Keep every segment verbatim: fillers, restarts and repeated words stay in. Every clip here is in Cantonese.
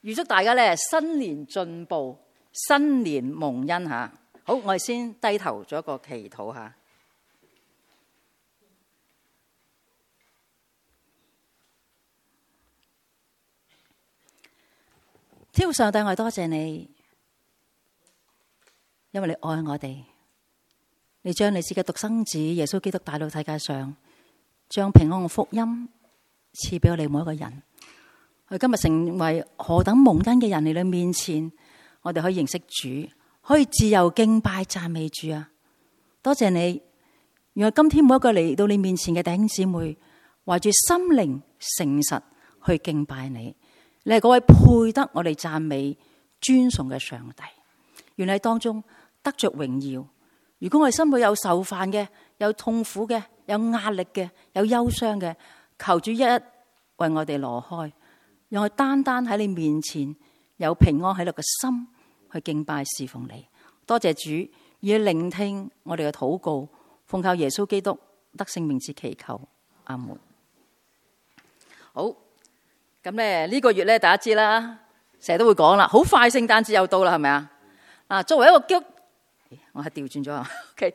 預祝大家咧新年進步，新年蒙恩吓。好，我哋先低頭做一個祈禱吓。天父上帝，我哋多謝你，因為你愛我哋，你將你自己獨生子耶穌基督帶到世界上，將平安嘅福音賜俾我哋每一個人。我今日成為何等蒙恩嘅人嚟到面前，我哋可以認識主，可以自由敬拜讚美主啊！多謝你，原來今天每一個嚟到你面前嘅弟兄姊妹，懷住心靈誠實去敬拜你。你係嗰位配得我哋讚美尊崇嘅上帝。原來當中得着榮耀。如果我哋心裏有受煩嘅、有痛苦嘅、有壓力嘅、有憂傷嘅，求主一一為我哋挪開。讓我單單喺你面前有平安喺度嘅心去敬拜侍奉你。多謝主，要聆聽我哋嘅禱告，奉靠耶穌基督得聖名之祈求，阿門。好，咁咧呢個月咧大家知啦，成日都會講啦，好快聖誕節又到啦，係咪啊？啊，作為一個基督，我係調轉咗啊。OK，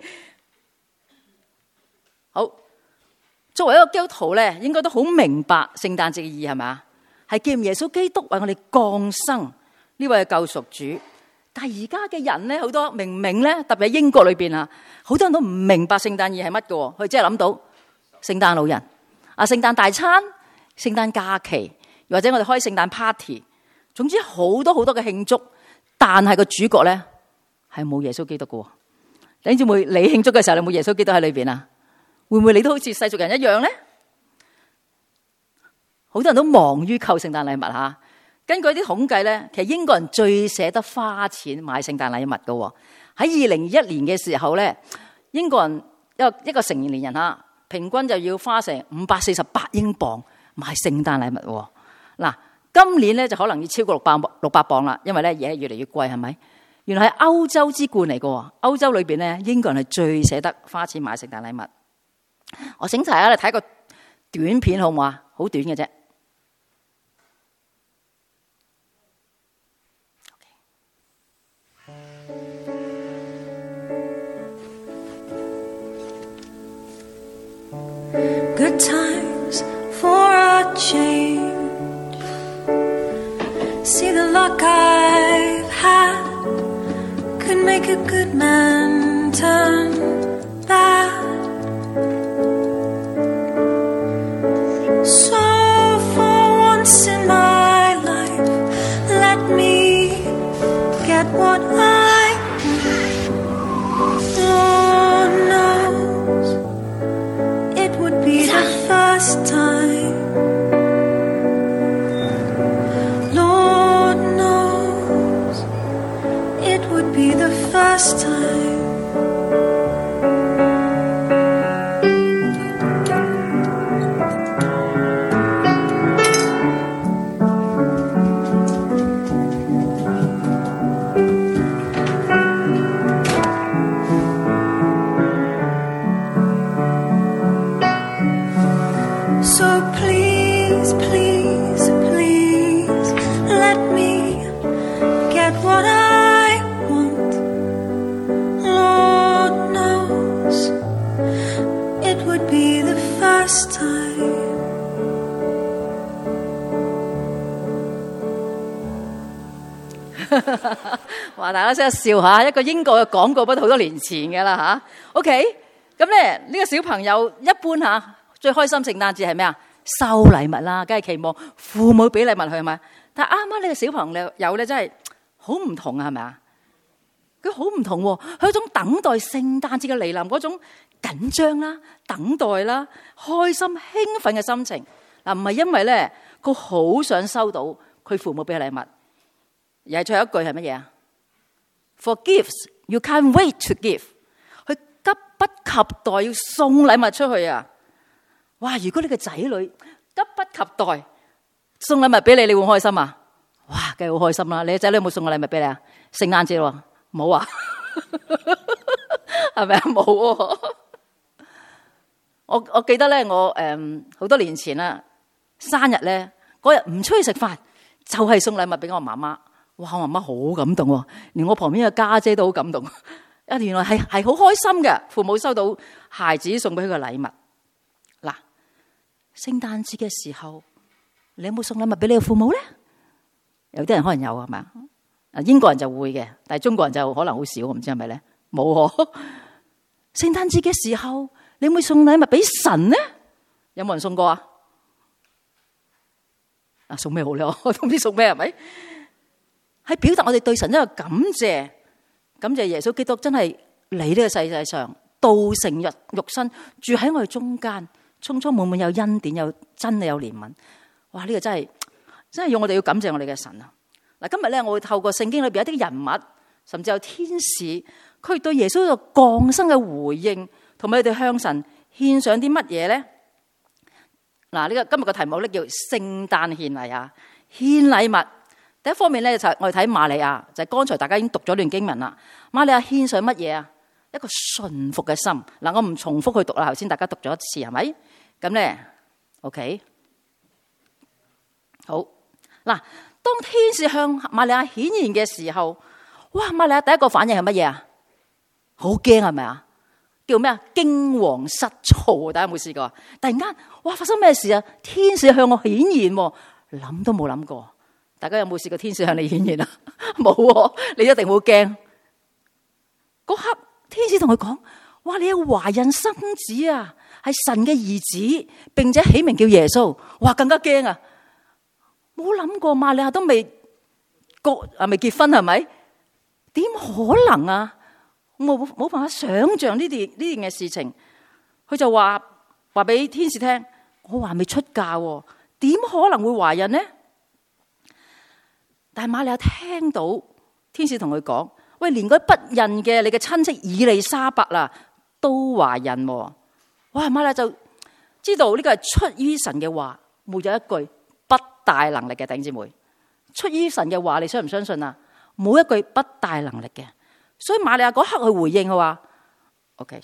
好，作為一個基督徒咧，應該都好明白聖誕節嘅意義，係咪啊？係紀念耶穌基督為我哋降生呢位救贖主，但係而家嘅人咧，好多明明咧，特別喺英國裏邊啊，好多人都唔明白聖誕意義係乜嘅，佢只係諗到聖誕老人啊、聖誕大餐、聖誕假期，或者我哋開聖誕 party， 總之好多好多嘅慶祝，但係個主角咧係冇耶穌基督嘅。弟兄姊妹，你慶祝嘅時候，你有冇耶穌基督喺裏邊啊？會唔會你都好似世俗人一樣咧？好多人都忙於購聖誕禮物吓，根據啲統計咧，其實英國人最捨得花錢買聖誕禮物噶。喺二零二一年嘅時候咧，英國人一個一個成年人吓，平均就要花成五百四十八英鎊買聖誕禮物。嗱，今年咧就可能要超過六百六百鎊啦，因為咧嘢越嚟越貴，係咪？原來係歐洲之冠嚟噶，歐洲裏邊咧，英國人係最捨得花錢買聖誕禮物。我請大家嚟睇個短片好唔好啊？好短嘅啫。 Good times for a change. See the luck I've had could make a good man turn bad. So for once in my life, let me get what I Lord knows it would be the first time. Lord knows it would be the first time. So please, please, please let me get what I want. Lord knows it would be the first time. 話大家識得笑下，一個英國嘅廣告不好多年前嘅啦吓。OK， 咁咧呢個小朋友一般吓。最開心聖誕節係咩啊？收禮物啦，梗係期望父母俾禮物佢係咪？但係啱啱呢個小朋友咧真係好唔同啊，係咪啊？佢好唔同，佢有種等待聖誕節嘅來臨嗰種緊張啦、等待啦、開心興奮嘅心情。嗱，唔係因為咧佢好想收到佢父母俾嘅禮物，而係最後一句係乜嘢啊 ？For gifts you can't wait to give， 佢急不及待要送禮物出去啊！哇！如果你個仔女急不及待送禮物俾你，你會開心啊？哇！梗係好開心啦！你個仔女有冇送過禮物俾你啊？聖誕節喎，冇啊？係咪啊？冇啊！我我記得咧，我誒好多年前啦，生日咧嗰日唔出去食飯， 就係送禮物俾我媽媽。哇！我媽媽好感動喎，連我旁邊嘅家姐都好感動。啊，原來係係好開心嘅，父母收到孩子送俾佢嘅禮物。嗱，聖誕節嘅時候，你有冇送禮物俾你嘅父母咧？有啲人可能有係咪啊？啊，英國人就會嘅，但係中國人就可能好少，我唔知係咪咧。冇喎。聖誕節嘅時候，你有冇送禮物俾神咧？有冇人送過啊？啊，送咩好咧？我都唔知送咩，係咪？係表達我哋對神一個感謝，感謝耶穌基督真係嚟呢個世界上道成肉肉身，住喺我哋中間，充充滿滿有恩典，有真理，有憐憫。哇！呢個真係真係要我哋要感謝我哋嘅神啊！嗱，今日咧我會透過聖經裏邊一啲人物，甚至有天使，佢對耶穌嘅降生嘅回應，同埋佢哋向神獻上啲乜嘢咧？嗱，呢個今日嘅題目咧叫聖誕獻禮啊，獻禮物。第一方面咧就係我哋睇瑪利亞，就係剛才大家已經讀咗段經文啦。瑪利亞獻上乜嘢啊？一個順服嘅心。嗱，我唔重複去讀啦，頭先大家讀咗一次係咪？咁咧 ，OK， 好。嗱，當天使向瑪利亞顯現嘅時候，哇！瑪利亞第一個反應係乜嘢啊？好驚係咪啊？叫咩啊？驚惶失措。大家有冇試過？突然間，哇！發生咩事啊？天使向我顯現，諗都冇諗過。大家有冇試過天使向你顯現啊？冇，你一定會驚。嗰刻天使同佢講：哇！你要懷孕生子啊，係神嘅兒子，並且起名叫耶穌。哇！更加驚啊！冇諗過瑪利亞都未結啊，未結婚係咪？點可能啊？冇冇辦法想象呢件呢件嘅事情。佢就話話俾天使聽：我還未出嫁，點可能會懷孕呢？但係瑪利亞聽到天使同佢講：喂，連嗰不孕嘅你嘅親戚以利沙伯啦都懷孕。哇！瑪利亞就知道呢個係出於神嘅話，冇有一句不大能力嘅。弟兄姊妹，出於神嘅話，你相唔相信啊？冇一句不大能力嘅。所以瑪利亞嗰刻去回應佢話 ：OK，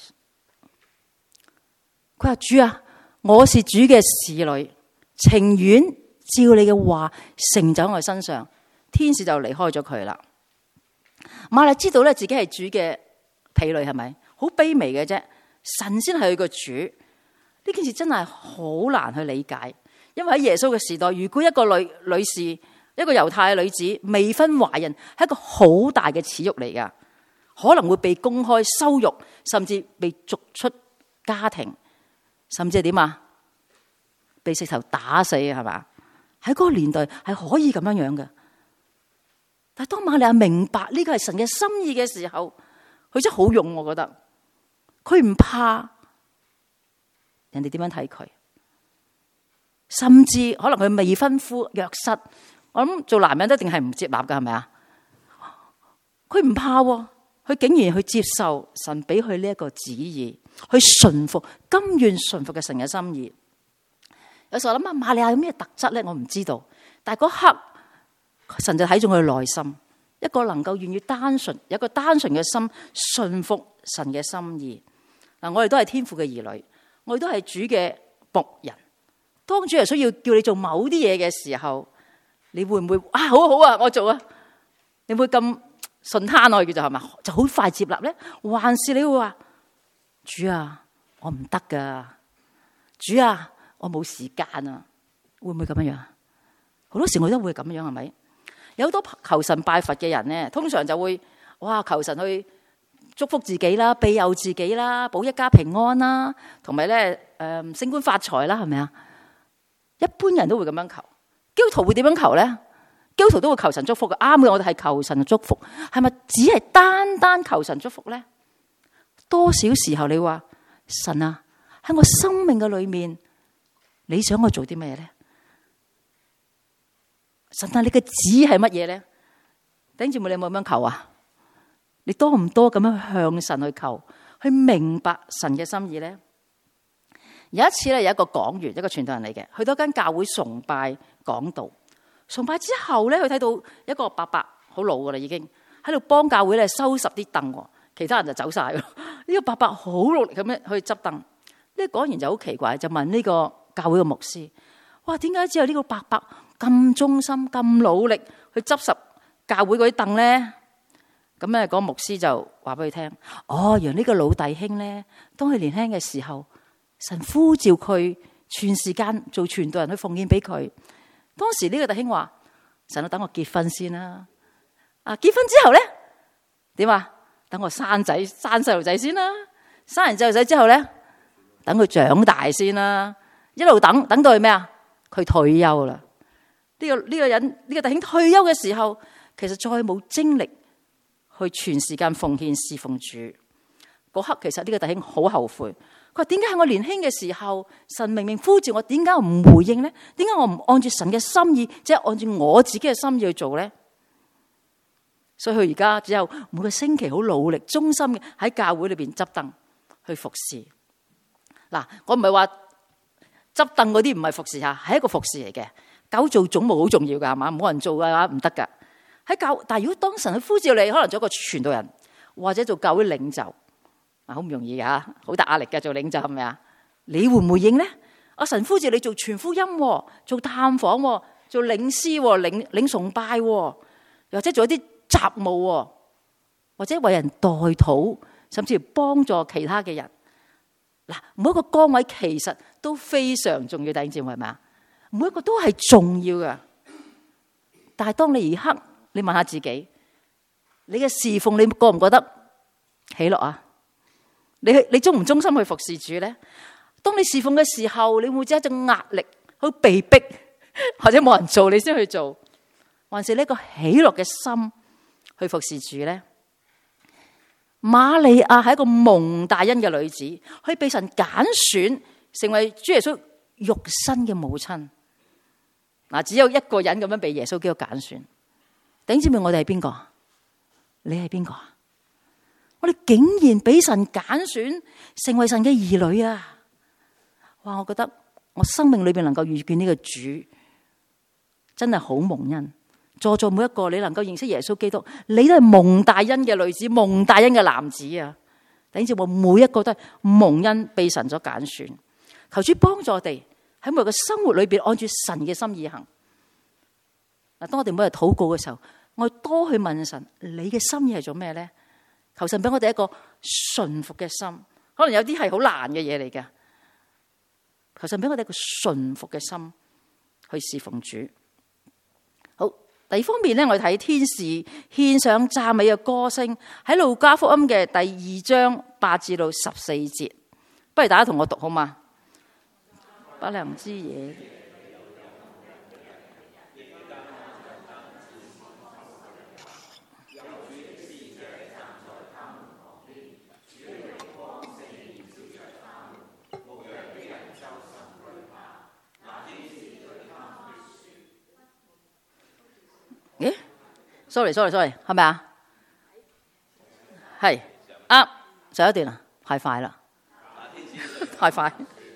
佢話主啊，我是主嘅侍女，情願照你嘅話成就喺我身上。天使就離開咗佢啦。瑪利亞知道咧自己係主嘅婢女，係咪？好卑微嘅啫，神先係佢個主。呢件事真係好難去理解，因為喺耶穌嘅時代，如果一個女女士，一個猶太嘅女子未婚懷孕，係一個好大嘅恥辱嚟噶，可能會被公開羞辱，甚至被逐出家庭，甚至係點啊？被石頭打死係嘛？喺嗰個年代係可以咁樣樣嘅。但係當瑪利亞明白呢個係神嘅心意嘅時候，佢真係好勇，我覺得佢唔怕人哋點樣睇佢，甚至可能佢未婚夫約瑟，我諗做男人都一定係唔接納噶，係咪啊？佢唔怕，佢竟然去接受神俾佢呢一個旨意，去順服，甘願順服嘅神嘅心意。有時候諗下瑪利亞有咩特質咧？我唔知道，但係嗰刻。神就睇中佢內心，一個能夠願意單純，有一個單純嘅心，順服神嘅心意。嗱，我哋都係天父嘅兒女，我哋都係主嘅僕人。當主耶穌要叫你做某啲嘢嘅時候，你會唔會啊？好好啊，我做啊！你會咁順攤我叫做係嘛？就好快接納咧？還是你會話主啊，我唔得噶，主啊，我冇時間啊？會唔會咁樣樣？好多時我都會咁樣，係咪？有好多求神拜佛嘅人咧，通常就會哇求神去祝福自己啦、庇佑自己啦、保一家平安啦，同埋咧誒升官發財啦，係咪啊？一般人都會咁樣求，基督徒會點樣求咧？基督徒都會求神祝福嘅，啱嘅。我哋係求神祝福，係咪只係單單求神祝福咧？多少時候你話神啊，喺我生命嘅裏面，你想我做啲咩咧？神啊，你嘅旨係乜嘢咧？弟兄姊妹，你有冇咁樣求啊？你多唔多咁樣向神去求，去明白神嘅心意咧？有一次咧，有一個講員，一個傳道人嚟嘅，去到一間教會崇拜講道。崇拜之後咧，佢睇到一個伯伯好老噶啦，已經喺度幫教會咧收拾啲凳，其他人就走晒。呢個伯伯好努力咁樣去執凳。呢個講員就好奇怪，就問呢個教會嘅牧師： 哇！點解只有呢個伯伯咁忠心、咁努力去執拾教會嗰啲凳咧？咁咧，嗰個牧師就話俾佢聽：哦，原來呢個老弟兄咧，當佢年輕嘅時候，神呼召佢全時間做傳道人去奉獻俾佢。當時呢個弟兄話：神啊，等我結婚先啦。啊，結婚之後咧點啊？等我生仔生細路仔先啦。生完細路仔之後咧，等佢長大先啦。一路等等到佢咩啊？佢退休啦。呢個呢個人呢個弟兄退休嘅時候，其實再冇精力去全時間奉獻侍奉主。嗰刻其實呢個弟兄好後悔。佢話：點解喺我年輕嘅時候，神明明呼召我，點解我唔回應咧？點解我唔按住神嘅心意，即係按住我自己嘅心意去做咧？所以佢而家只有每個星期好努力、忠心嘅喺教會裏邊執凳去服侍。嗱，我唔係話執凳嗰啲唔係服侍吓，係一個服侍嚟嘅。教會做總務好重要噶，係嘛？冇人做嘅話唔得噶。喺教，但係如果當神去呼召你，可能做一個傳道人或者做教會領袖，啊，好唔容易噶，好大壓力嘅做領袖係咪啊？你會唔會應咧？阿神呼召你做傳福音、做探訪、做領詩、領領崇拜，又或者做一啲雜務，或者為人代禱，甚至幫助其他嘅人。嗱，每一個崗位其實都非常重要，弟兄姊妹係咪啊？每一個都係重要嘅。但係當你而刻，你問下自己，你嘅侍奉你覺唔覺得喜樂啊？你你忠唔忠心去服侍主咧？當你侍奉嘅時候，你會唔會有一種壓力，好被逼，或者冇人做你先去做，還是呢個喜樂嘅心去服侍主咧？瑪利亞係一個蒙大恩嘅女子，可以被神揀選成為主耶穌肉身嘅母親。嗱，只有一個人咁樣被耶穌基督揀選。弟兄姊妹，我哋係邊個？你係邊個啊？我哋竟然俾神揀選成為神嘅兒女啊！哇！我覺得我生命裏邊能夠遇見呢個主，真係好蒙恩。在座每一個你能夠認識耶穌基督，你都係蒙大恩嘅女子，蒙大恩嘅男子啊！等住我每一個都係蒙恩被神所揀選。求主幫助我哋喺每個生活裏邊按住神嘅心意行。嗱，當我哋每日禱告嘅時候，我多去問神：你嘅心意係做咩咧？求神俾我哋一個順服嘅心。可能有啲係好難嘅嘢嚟嘅。求神俾我哋一個順服嘅心去侍奉主。好，第二方面咧，我哋睇天使獻上讚美嘅歌聲，喺路加福音嘅第二章八至到十四節。不如大家同我讀好嗎？不良之嘢。咦 ？sorry sorry sorry， 係咪啊？係啱上一段啊，太快啦，太快。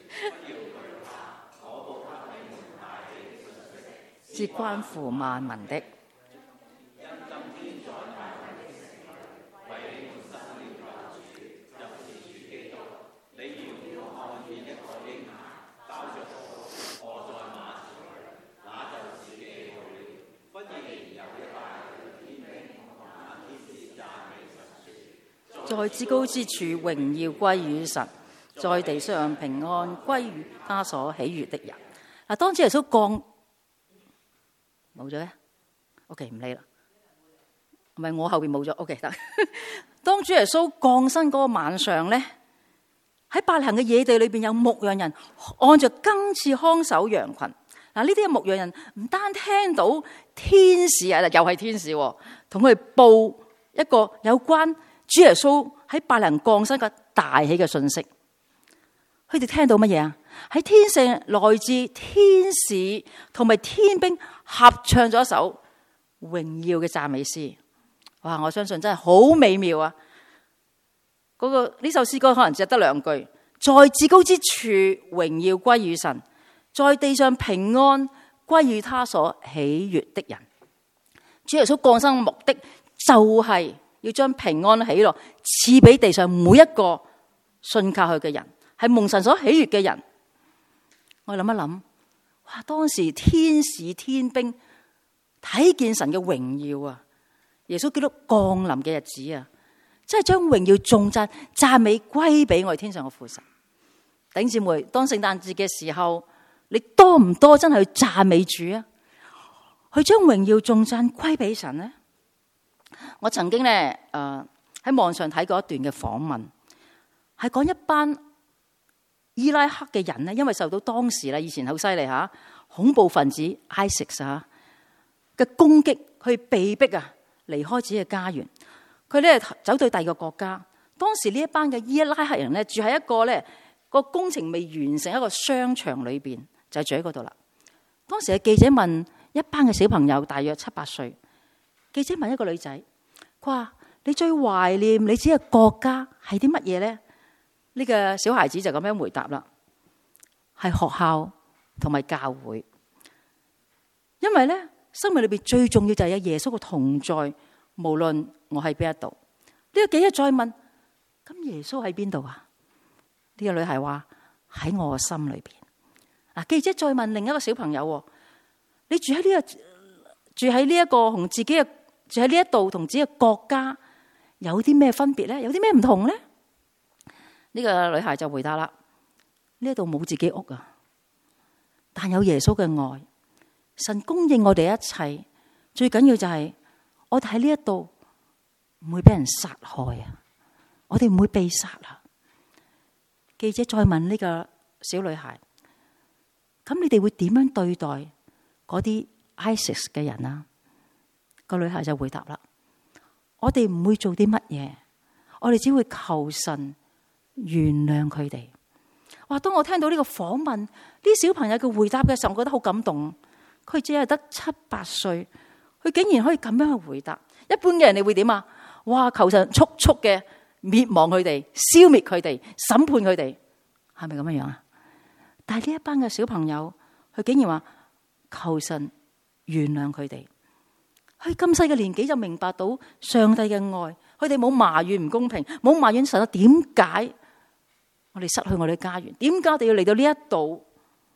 是關乎萬民的。在至高之處榮耀歸於神，在地上平安歸於他所喜悅的人。嗱，當主耶穌降冇咗咧 ，OK 唔理啦，唔係我後邊冇咗 ，OK 得。當主耶穌降生嗰個晚上咧，喺伯利恆嘅野地裏邊有牧羊人按着更次看守羊群。嗱，呢啲嘅牧羊人唔單聽到天使啊，又係天使同佢哋報一個有關主耶穌喺伯利恆降生嘅大喜嘅信息。佢哋聽到乜嘢啊？喺天上來自天使同埋天兵合唱咗一首榮耀嘅讚美詩。哇！我相信真係好美妙啊！嗰、那個呢首詩歌可能只係得兩句：在至高之處榮耀歸於神，在地上平安歸於他所喜悅的人。主耶穌降生嘅目的就係要將平安喜樂賜俾地上每一個信靠佢嘅人，係蒙神所喜悅嘅人。我諗一諗， 哇！當時天使天兵睇見神嘅榮耀啊，耶穌基督降臨嘅日子啊，真係將榮耀頌讚讚美歸俾我哋天上嘅父神。弟兄姊妹，當聖誕節嘅時候，你多唔多真係去讚美主啊？去將榮耀頌讚歸俾神呢？我曾經咧誒喺網上睇過一段嘅訪問，係講一班伊拉克嘅人咧，因為受到當時咧以前好犀利吓恐怖分子 ISIS 啊嘅攻擊，佢被逼啊離開自己嘅家園，佢咧走到第二個國家。當時呢一班嘅伊拉克人咧住喺一個咧個工程未完成一個商場裏邊，就住喺嗰度啦。當時嘅記者問一班嘅小朋友，大約七八歲，記者問一個女仔，佢話：你最懷念你自己嘅國家係啲乜嘢咧？呢個小孩子就咁樣回答啦，係學校同埋教會，因為咧生命裏邊最重要就係有耶穌嘅同在，無論我喺邊一度。呢個記者再問：咁耶穌喺邊度啊？呢個女孩話：喺我嘅心裏邊。嗱，記者再問另一個小朋友：你住喺呢個住喺呢一個同自己嘅住喺呢一度同自己嘅國家有啲咩分別咧？有啲咩唔同咧？呢個女孩就回答啦：呢度冇自己屋啊，但有耶穌嘅愛，神供應我哋一切。最緊要就係我哋喺呢一度唔會俾人殺害啊，我哋唔會被殺啊。記者再問呢個小女孩：咁你哋會點樣對待嗰啲 ISIS 嘅人啊？個女孩就回答啦：我哋唔會做啲乜嘢，我哋只會求神原諒佢哋。哇！當我聽到呢個訪問，啲小朋友嘅回答嘅時候，我覺得好感動。佢只係得七八歲，佢竟然可以咁樣去回答。一般嘅人你會點啊？哇！求神速速嘅滅亡佢哋，消滅佢哋，審判佢哋，係咪咁樣樣啊？但係呢一班嘅小朋友，佢竟然話求神原諒佢哋。佢咁細嘅年紀就明白到上帝嘅愛，佢哋冇埋怨唔公平，冇埋怨神啊，點解我哋失去我哋嘅家園？點解我哋要嚟到呢一度？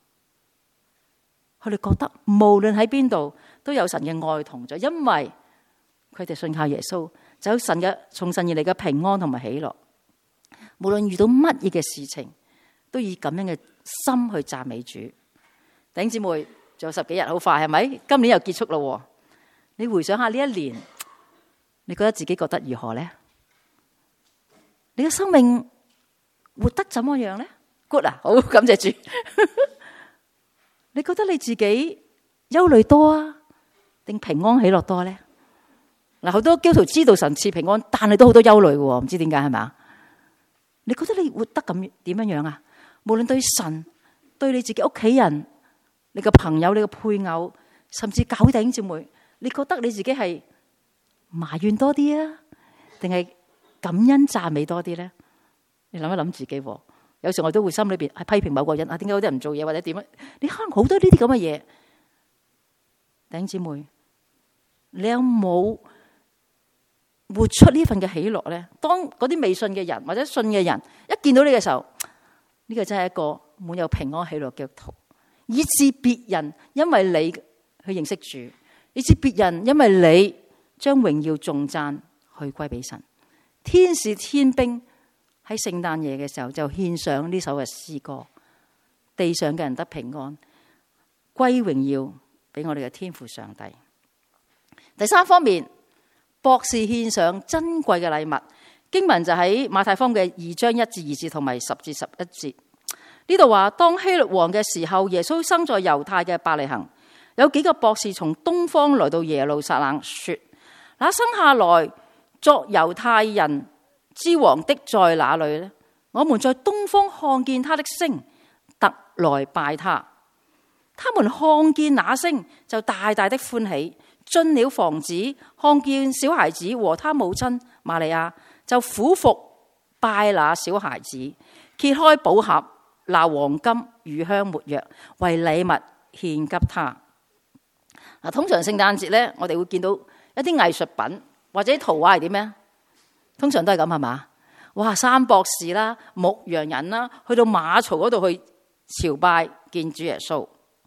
佢哋覺得無論喺邊度都有神嘅愛同在，因為佢哋信靠耶穌，就有神嘅從神而嚟嘅平安同埋喜樂。無論遇到乜嘢嘅事情，都以咁樣嘅心去讚美主。弟兄姊妹，仲有十幾日，好快係咪？今年又結束啦。你回想下呢一年，你覺得自己覺得如何咧？你嘅生命活得怎麼樣咧 ？Good 啊，好感謝主。你覺得你自己憂慮多啊，定平安喜樂多咧？嗱，好多基督徒知道神賜平安，但係都好多憂慮嘅，唔知點解係咪？你覺得你活得咁點樣樣啊？無論對神、對你自己屋企人、你嘅朋友、你嘅配偶，甚至教會弟兄姊妹，你覺得你自己係埋怨多啲啊，定係感恩讚美多啲咧？你諗一諗自己，有時我都會心裏邊係批評某個人啊，點解有啲人唔做嘢或者點樣？你可能好多呢啲咁嘅嘢，弟兄姊妹，你有冇活出呢份嘅喜樂咧？當嗰啲未信嘅人或者信嘅人一見到你嘅時候，呢個真係一個滿有平安喜樂嘅基督徒，以致別人因為你去認識主，以致別人因為你將榮耀頌讚去歸俾神。天使天兵喺聖誕夜嘅時候就獻上呢首嘅詩歌，地上嘅人得平安，歸榮耀俾我哋嘅天父上帝。第三方面，博士獻上珍貴嘅禮物。經文就喺馬太福音嘅二章一至二節同埋十至十一節。呢度話，當希律王嘅時候，耶穌生在猶太嘅伯利恆，有幾個博士從東方來到耶路撒冷，說：那生下來作猶太人之王的在哪裏呢？我們在東方看見他的星，特來拜他。他們看見那星，就大大的歡喜。進了房子，看見小孩子和他母親瑪利亞，就俯伏拜那小孩子，揭開寶盒，拿黃金、乳香、沒藥為禮物獻給他。嗱，通常聖誕節咧，我哋會見到一啲藝術品或者圖畫係點咩？通常都係咁係嘛？哇，三博士啦、牧羊人啦，去到馬槽嗰度去朝拜見主耶穌。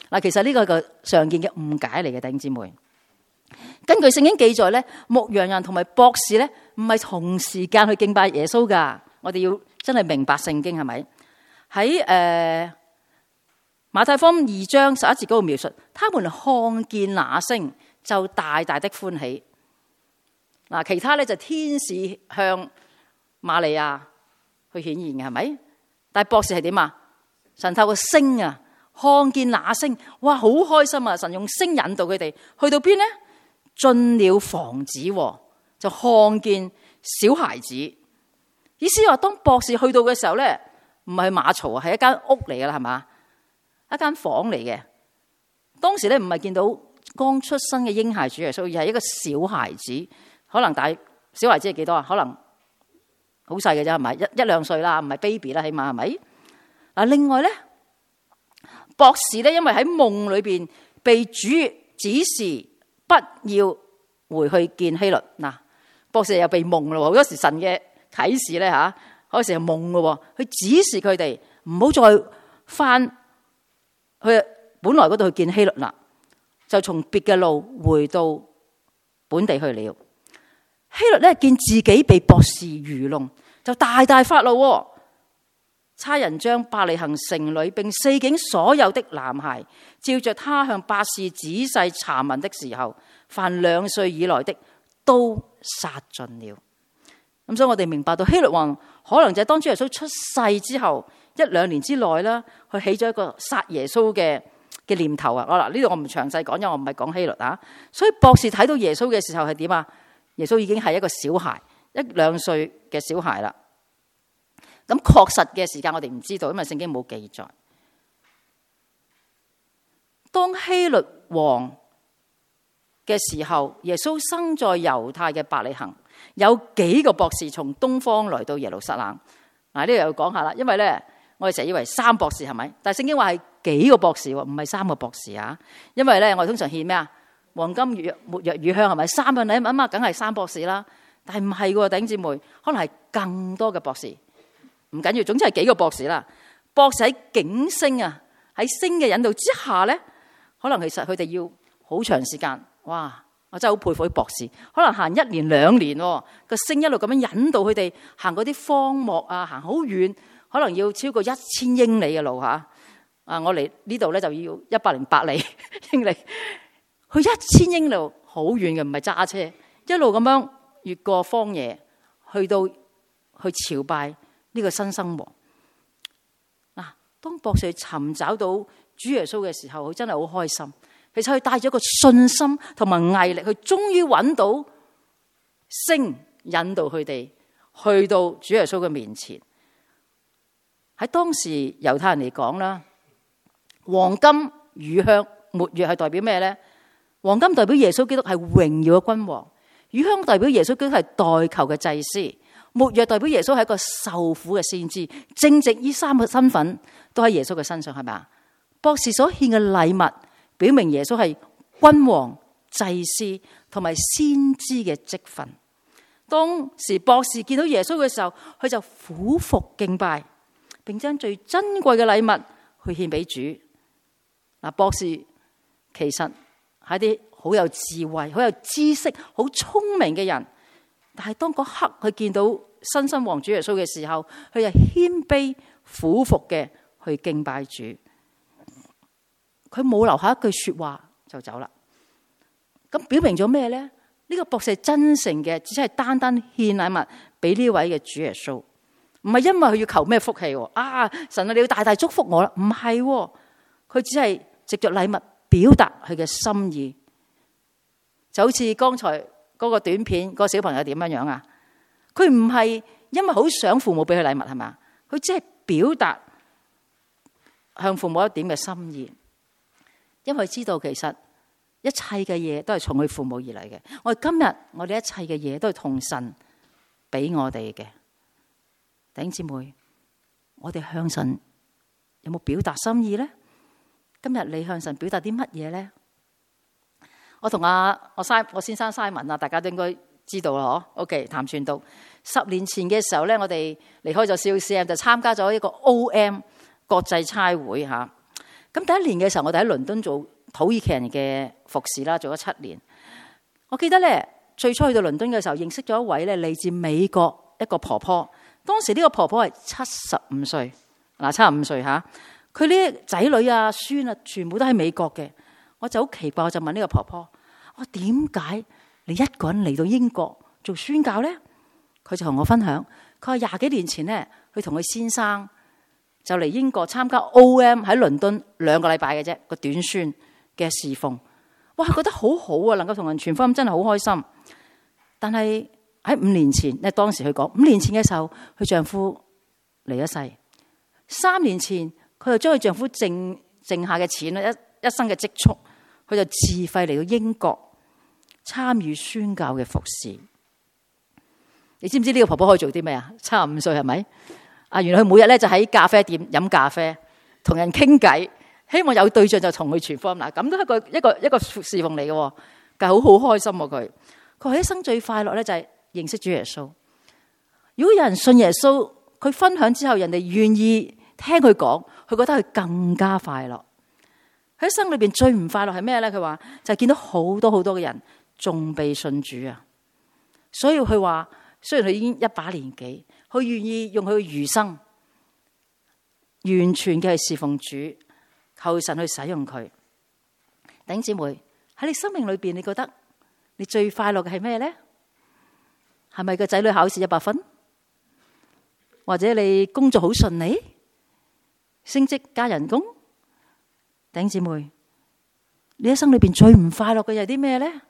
嗱，其實呢個係個常見嘅誤解嚟嘅，弟兄姊妹。根據聖經記載咧，牧羊人同埋博士咧唔係同時間去敬拜耶穌噶。我哋要真係明白聖經係咪？喺誒、呃、馬太福音二章十一節嗰度描述，他們看見那星就大大的歡喜。嗱，其他咧就天使向瑪利亞去顯現嘅係咪？但係博士係點啊？神透過星啊，看見那星，哇，好開心啊！神用星引導佢哋去到邊呢？進了房子，就看見小孩子。意思話，當博士去到嘅時候咧，唔係馬槽啊，係一間屋嚟噶啦，係嘛？一間房嚟嘅。當時咧唔係見到剛出生嘅嬰孩主耶穌，而係一個小孩子，可能大小孩子係幾多啊？可能好細嘅啫，係咪？一一兩歲啦，唔係 baby 啦，起碼係咪？嗱，另外咧，博士咧，因為喺夢裏邊被主指示不要回去見希律。嗱，博士又被夢咯，好多時神嘅啟示咧吓，好多時係夢咯，佢指示佢哋唔好再翻去本來嗰度去見希律啦，就從別嘅路回到本地去了。希律咧見自己被博士愚弄，就大大發怒，差人將伯利恆城裏並四境所有的男孩，照着他向百事仔細查問的時候，凡兩歲以來的都殺盡了。咁所以我哋明白到希律王可能就係當主耶穌出世之後一兩年之內啦，佢起咗一個殺耶穌嘅嘅念頭啊！我嗱呢度我唔詳細講，因為我唔係講希律啊。所以博士睇到耶穌嘅時候係點啊？耶穌已經係一個小孩，一兩歲嘅小孩啦。咁確實嘅時間我哋唔知道，因為聖經冇記載。當希律王嘅時候，耶穌生在猶太嘅伯利恆，有幾個博士從東方來到耶路撒冷。嗱，呢度又講下啦，因為咧我哋成日以為三博士係咪？但係聖經話係幾個博士喎，唔係三個博士啊。因為咧我哋通常獻咩啊？黃金、沒藥、乳香係咪？三樣禮物啊嘛，梗係三博士啦。但係唔係喎，弟兄姊妹，可能係更多嘅博士。唔緊要，總之係幾個博士啦。博士喺景星啊，喺星嘅引導之下咧，可能其實佢哋要好長時間。哇！我真係好佩服啲博士，可能行一年兩年喎，個星一路咁樣引導佢哋行嗰啲荒漠啊，行好遠，可能要超過一千英里嘅路嚇。啊，我嚟呢度咧就要一百零八里英里，去一千英里好遠嘅，唔係揸車，一路咁樣越過荒野，去到去朝拜呢個新生王。嗱，當博士尋找到主耶穌嘅時候，佢真係好開心。其實佢帶咗一個信心同埋毅力，佢終於揾到星引導佢哋去到主耶穌嘅面前。喺當時猶太人嚟講啦，黃金、乳香、沒藥係代表咩咧？黃金代表耶穌基督係榮耀嘅君王，乳香代表耶穌基督係代求嘅祭司，沒藥代表耶穌係一個受苦嘅先知。正直呢三個身份都喺耶穌嘅身上，係咪啊？博士所獻嘅禮物表明耶穌係君王、祭司同埋先知嘅職分。當時博士見到耶穌嘅時候，佢就俯伏敬拜，並將最珍貴嘅禮物去獻俾主。嗱，博士其實係啲好有智慧、好有知識、好聰明嘅人，但係當嗰刻佢見到新生王主耶穌嘅時候，佢就謙卑俯伏嘅去敬拜主。佢冇留下一句說話就走啦。咁表明咗咩咧？呢、這個博士係真誠嘅，只係單單獻禮物俾呢位嘅主耶穌，唔係因為佢要求咩福氣。啊，神啊，你要大大祝福我啦？唔係，佢只係藉着禮物表達佢嘅心意。就好似剛才嗰個短片，嗰個小朋友點樣樣啊？佢唔係因為好想父母俾佢禮物，係嘛？佢只係表達向父母一點嘅心意。因為知道其實一切嘅嘢都係從佢父母而嚟嘅。我哋今日我哋一切嘅嘢都係同神俾我哋嘅。弟兄姊妹，我哋向神有冇表達心意咧？今日你向神表達啲乜嘢咧？我同阿我西我先生 Simon 啊，大家都應該知道啦，嗬。OK， 譚傳道十年前嘅時候咧，我哋離開咗 C O C M，就參加咗一個 O M 國際差會吓。 咁第一年嘅時候，我哋喺倫敦做土耳其人嘅服侍啦，做咗七年。我記得咧，最初去到倫敦嘅時候，認識咗一位咧嚟自美國一個婆婆。當時呢個婆婆係七十五歲，嗱，七十五歲吓，佢啲仔女啊、孫啊，全部都喺美國嘅。我就好奇怪，我就問呢個婆婆：我點解你一個人嚟到英國做宣教咧？佢就同我分享，佢話廿幾年前咧，佢同佢先生就嚟英國參加 O M 喺倫敦兩個禮拜嘅啫，個短宣嘅侍奉。哇，覺得好好啊，能夠同人傳福音真係好開心。但係喺五年前，咧當時佢講五年前嘅時候，佢丈夫離咗世。三年前，佢就將佢丈夫剩剩下嘅錢咧，一一生嘅積蓄，佢就自費嚟到英國參與宣教嘅服侍。你知唔知呢個婆婆可以做啲咩啊？七十五歲係咪？啊，原來佢每日咧就喺咖啡店飲咖啡，同人傾偈，希望有對象就同佢傳福音。嗱，咁都係一個一個一個侍奉嚟嘅，但係好好開心喎佢。佢話一生最快樂咧就係認識主耶穌。如果有人信耶穌，佢分享之後，人哋願意聽佢講，佢覺得佢更加快樂。喺一生裏邊最唔快樂係咩咧？佢話就係見到好多好多嘅人仲未信主啊。所以佢話雖然佢已經一把年紀，佢願意用佢嘅餘生完全嘅係侍奉主，求神去使用佢。弟兄姊妹，喺你生命裏邊，你覺得你最快樂嘅係咩咧？係咪個仔女考試一百分，或者你工作好順利，升職加人工？弟兄姊妹，你一生裏邊最唔快樂嘅係啲咩咧？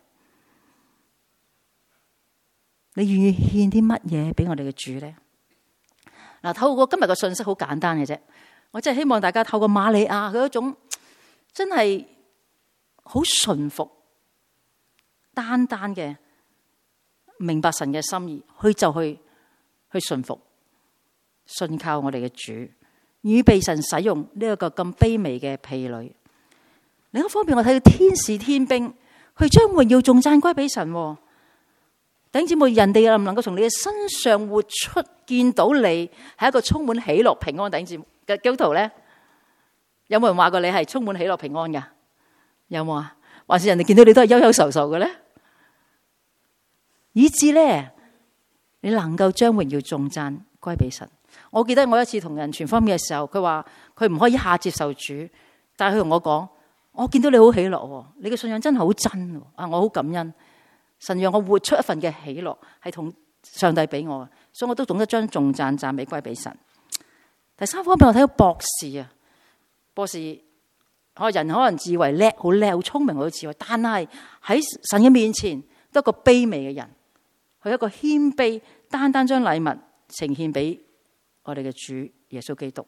你願意獻啲乜嘢俾我哋嘅主咧？嗱，透過今日嘅信息好簡單嘅啫，我真係希望大家透過瑪利亞佢嗰種真係好順服、單單嘅明白神嘅心意，去就去去順服、信靠我哋嘅主，預備神使用呢一個咁卑微嘅婢女。另一方面，我睇到天使天兵，佢將榮耀頌讚歸俾神。弟兄姊妹，人哋能唔能夠從你嘅身上活出見到你係一個充滿喜樂平安弟兄姊妹嘅基督徒咧？有冇人話過你係充滿喜樂平安噶？有冇啊？還是人哋見到你都係憂憂愁愁嘅咧？以致咧，你能夠將榮耀頌讚歸俾神。我記得我一次同人傳福音嘅時候，佢話佢唔可以一下接受主，但係佢同我講：我見到你好喜樂，你嘅信仰真係好真啊！我好感恩。神讓我活出一份嘅喜樂，係同上帝俾我，所以我都懂得將頌讚讚美歸俾神。第三方面，我睇到博士啊，博士，我人可能自以為叻，好叻，好聰明，好智慧，但係喺神嘅面前，都係一個卑微嘅人，佢一個謙卑，單單將禮物呈獻俾我哋嘅主耶穌基督。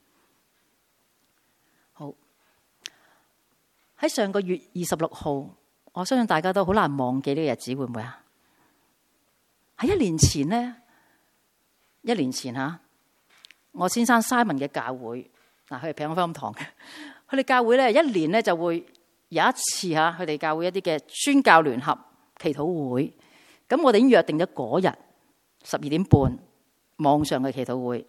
好，喺上個月二十六號。我相信大家都好難忘記呢個日子，會唔會啊？喺一年前呢，一年前吓，我先生 Simon 嘅教會，嗱，佢係平安福音堂嘅，佢哋教會咧一年咧就會有一次吓，佢哋教會一啲嘅宣教聯合祈禱會，咁我哋已經約定咗嗰日十二點半網上嘅祈禱會。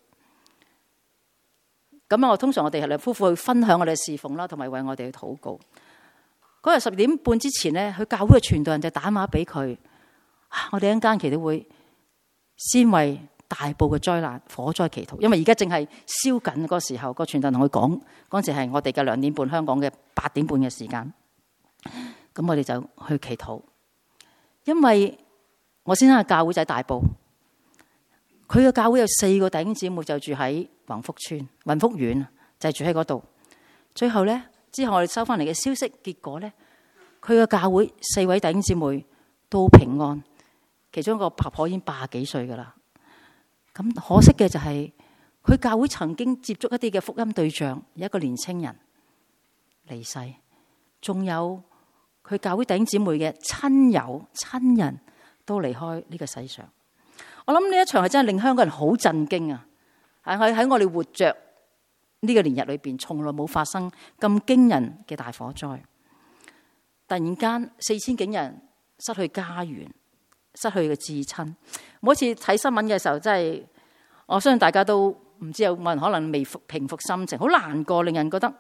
咁啊，我通常我哋係兩夫婦去分享我哋嘅侍奉啦，同埋為我哋去禱告。嗰日十二點半之前咧，佢教會嘅傳道人就打電話俾佢，我哋一間祈禱會先為大埔嘅災難火災祈禱，因為而家正係燒緊嗰個時候，個傳道人同佢講，嗰陣時係我哋嘅兩點半，香港嘅八點半嘅時間。咁我哋就去祈禱，因為我先生嘅教會就喺大埔，佢嘅教會有四個弟兄姊妹就住喺宏福村、雲福苑，就係住喺嗰度。最後咧。之後我哋收翻嚟嘅消息，結果咧，佢嘅教會四位弟兄姊妹都平安，其中一個婆婆已經八十幾歲噶啦。咁可惜嘅就係、是，佢教會曾經接觸一啲嘅福音對象，有一個年青人離世，仲有佢教會弟兄姊妹嘅親友親人都離開呢個世上。我諗呢一場係真係令香港人好震驚啊！喺喺我哋活着呢個年日裏邊，從來冇發生咁驚人嘅大火災。突然間，四千幾人失去家園，失去嘅至親。每次睇新聞嘅時候，真係我相信大家都唔知有冇人可能未平復心情，好難過，令人覺得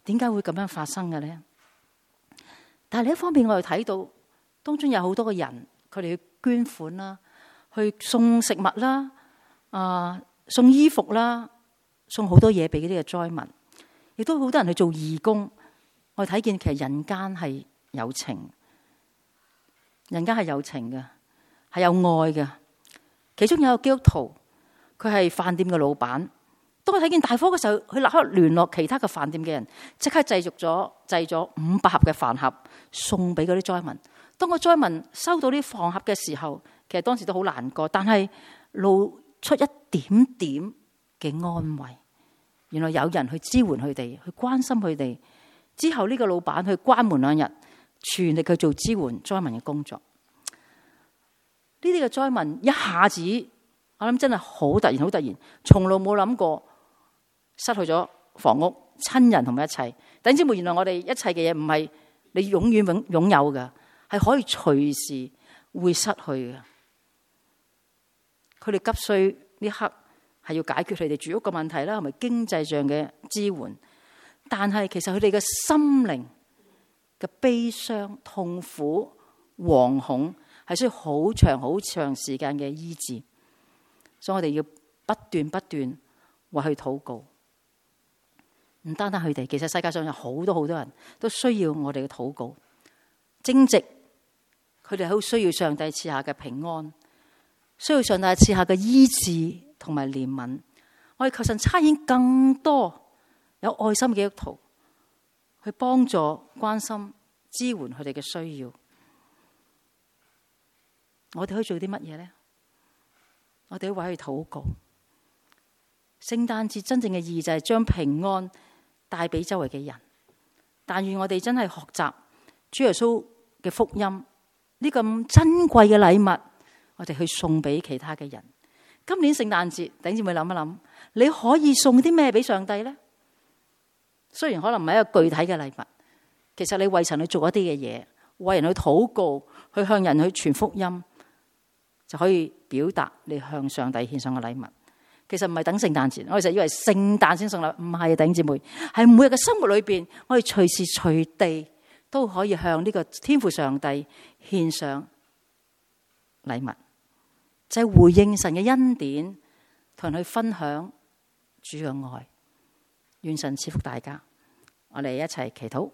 點解會咁樣發生嘅咧？但係另一方面，我哋睇到當中有好多嘅人，佢哋去捐款啦，去送食物啦，啊，送衣服啦，送好多嘢俾呢啲嘅災民，亦都好多人去做義工。我哋睇見其實人間係有情，人間係有情嘅，係有愛嘅。其中有一個基督徒，佢係飯店嘅老闆。當佢睇見大火嘅時候，佢立刻聯絡其他嘅飯店嘅人，即刻製作咗製咗五百盒嘅飯盒送俾嗰啲災民。當個災民收到啲飯盒嘅時候，其實當時都好難過，但係露出一點點嘅安慰。原來有人去支援佢哋，去關心佢哋。之後呢個老闆去關門兩日，全力去做支援災民嘅工作。呢啲嘅災民一下子，我諗真係好突然，好突然，從來冇諗過失去咗房屋、親人同埋一切。弟兄姊妹，原來我哋一切嘅嘢唔係你永遠擁擁有嘅，係可以隨時會失去嘅。佢哋急需呢刻係要解決佢哋住屋嘅問題啦，同埋經濟上嘅支援。但係其實佢哋嘅心靈嘅悲傷、痛苦、惶恐係需要好長好長時間嘅醫治，所以我哋要不斷不斷為佢禱告。唔單單佢哋，其實世界上有好多好多人都需要我哋嘅禱告。正直，佢哋好需要上帝賜下嘅平安，需要上帝賜下嘅醫治同埋憐憫。我哋求神差遣更多有愛心嘅基督徒去幫助、關心、支援佢哋嘅需要。我哋可以做啲乜嘢呢？我哋要為佢禱告。聖誕節真正嘅意義就係將平安帶俾周圍嘅人。但願我哋真係學習主耶穌嘅福音，呢咁珍貴嘅禮物，我哋去送俾其他嘅人。今年聖誕節，弟兄姊妹諗一諗，你可以送啲咩俾上帝呢？雖然可能唔係一個具體嘅禮物，其實你為神去做一啲嘅嘢，為人去禱告，去向人去傳福音，就可以表達你向上帝獻上嘅禮物。其實唔係等聖誕節，我哋就以為聖誕先送禮物，唔係啊，弟兄姊妹，係每日嘅生活裏邊，我哋隨時隨地都可以向呢個天父上帝獻上禮物，就係回應神嘅恩典，同人去分享主嘅愛。願神賜福大家，我哋一齊祈禱。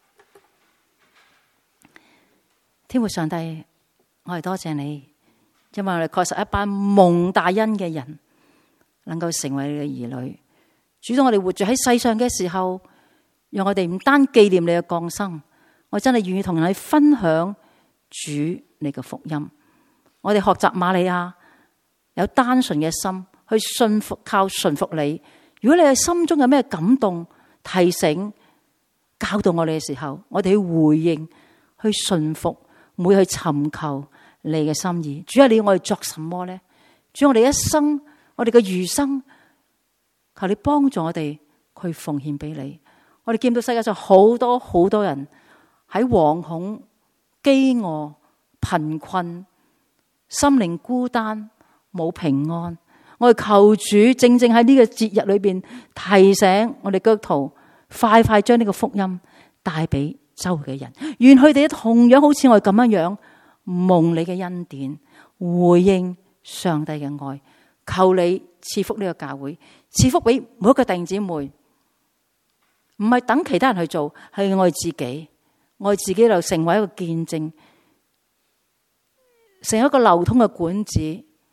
天父上帝，我哋多謝你，因為我哋確實一班蒙大恩嘅人，能夠成為你嘅兒女。主，當我哋活住喺世上嘅時候，讓我哋唔單紀念你嘅降生，我真係願意同人去分享主你嘅福音。我哋學習瑪利亞，有單純嘅心去信服，靠順服你。如果你喺心中有咩感動、提醒、教導我哋嘅時候，我哋去回應、去順服，唔會去尋求你嘅心意。主啊，你要我哋作什麼呢？主，我哋一生，我哋嘅餘生，求你幫助我哋去奉獻俾你。我哋見到世界上好多好多人喺惶恐、飢餓、貧困、心靈孤單、冇平安。我哋求主正正喺呢個節日裏邊提醒我哋基督徒，快快將呢個福音帶俾周圍嘅人。願佢哋同樣好似我哋咁樣樣蒙你嘅恩典，回應上帝嘅愛。求你賜福呢個教會，賜福俾每一個弟兄姊妹。唔係等其他人去做，係我哋自己，我哋自己就成為一個見證，成為一個流通嘅管子，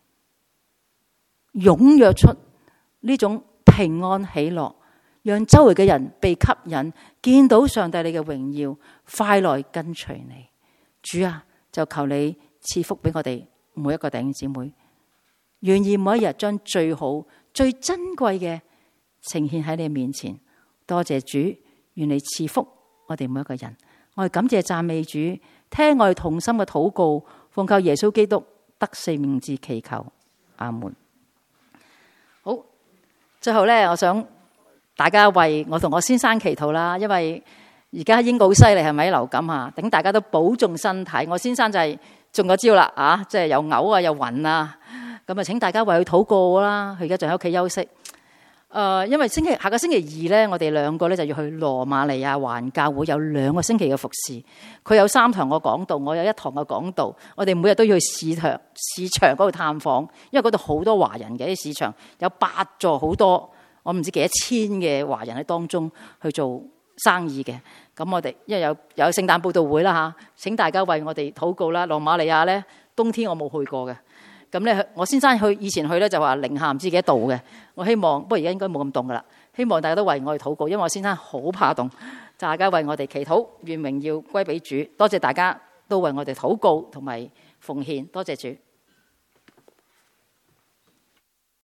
踴躍出呢種平安喜樂，讓周圍嘅人被吸引，見到上帝你嘅榮耀，快來跟隨你。主啊，就求你賜福俾我哋每一個弟兄姊妹，願意每一日將最好、最珍貴嘅呈現喺你面前。多謝主，願你賜福我哋每一個人。我哋感謝讚美主，聽我哋同心嘅禱告，奉靠耶穌基督得勝名字祈求，阿門。好，最後咧，我想大家為我同我先生祈禱啦，因為而家英國好犀利，係咪流感啊？等大家都保重身體。我先生就係中咗招啦，啊，即係又嘔啊，又暈啊，咁啊，請大家為佢禱告啦。佢而家仲喺屋企休息。 誒，因為星期下個星期二咧，我哋兩個咧就要去羅馬尼亞環教會，有兩個星期嘅服侍。佢有三堂嘅講道，我有一堂嘅講道。我哋每日都要去市場市場嗰度探訪，因為嗰度好多華人嘅，啲市場有八座好多，我唔知幾多千嘅華人喺當中去做生意嘅。咁我哋因為有有聖誕佈道會啦嚇，請大家為我哋禱告啦。羅馬尼亞咧，冬天我冇去過嘅。咁咧，我先生去以前去咧就話零下唔知幾多度嘅。我希望，不過而家應該冇咁凍噶啦。希望大家都為我哋禱告，因為我先生好怕凍。大家為我哋祈禱，願榮耀歸俾主。多謝大家都為我哋禱告同埋奉獻，多謝主。